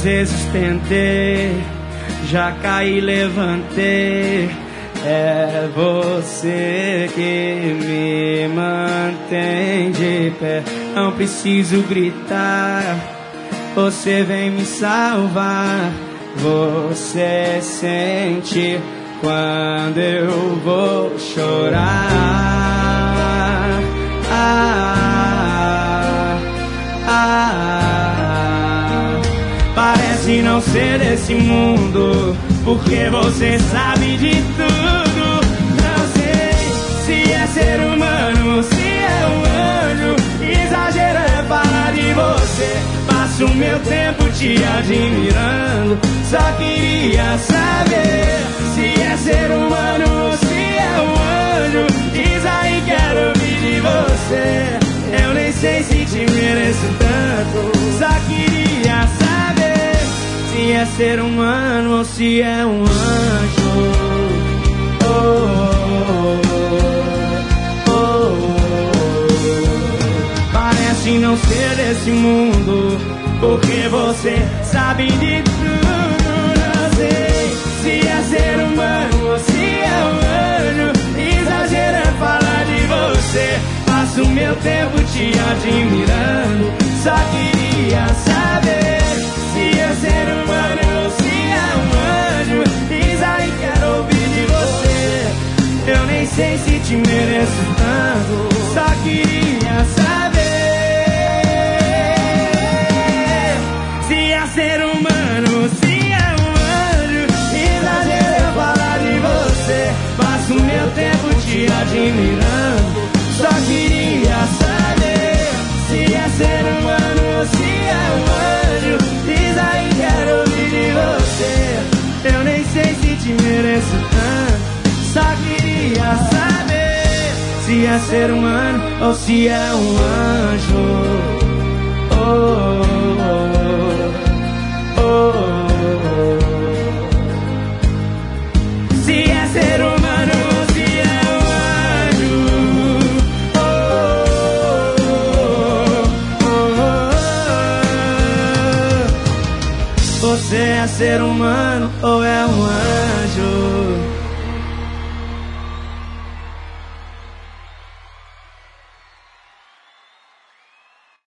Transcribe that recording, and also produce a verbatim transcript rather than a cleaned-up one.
vezes tentei, já caí, levantei. É você que me mantém de pé. Não preciso gritar, você vem me salvar. Você sente quando eu vou chorar. Ah, ah, parece não ser desse mundo, porque você sabe de tudo. Não sei se é ser humano, se é um anjo. Exagero é falar de você. Passo o meu tempo te admirando. Só queria saber se é ser humano ou se é um anjo. Diz aí, quero ouvir de você. Eu nem sei se te mereço tanto. Só queria saber se é ser humano ou se é um anjo. Oh, oh, oh, oh, oh. Parece não ser desse mundo, porque você sabe de tudo. Não sei se é ser humano ou se é um anjo. Exagero é falar de você. Passo o meu tempo te admirando. Só queria saber se é ser humano ou se é um anjo. Diz aí, quero ouvir de você. Eu nem sei se te mereço tanto. Só queria saber se é ser humano, se é um anjo. Exagero eu falar de você. Passo o meu tempo te admirando. Só queria saber se é ser humano ou se é um anjo. Diz aí, quero ouvir de você. Eu nem sei se te mereço tanto. Só queria saber se é ser humano ou se é um anjo. Oh, oh, oh, oh. Se é ser humano ou se é um anjo. Oh, oh, oh, oh. Você é ser humano ou é um anjo?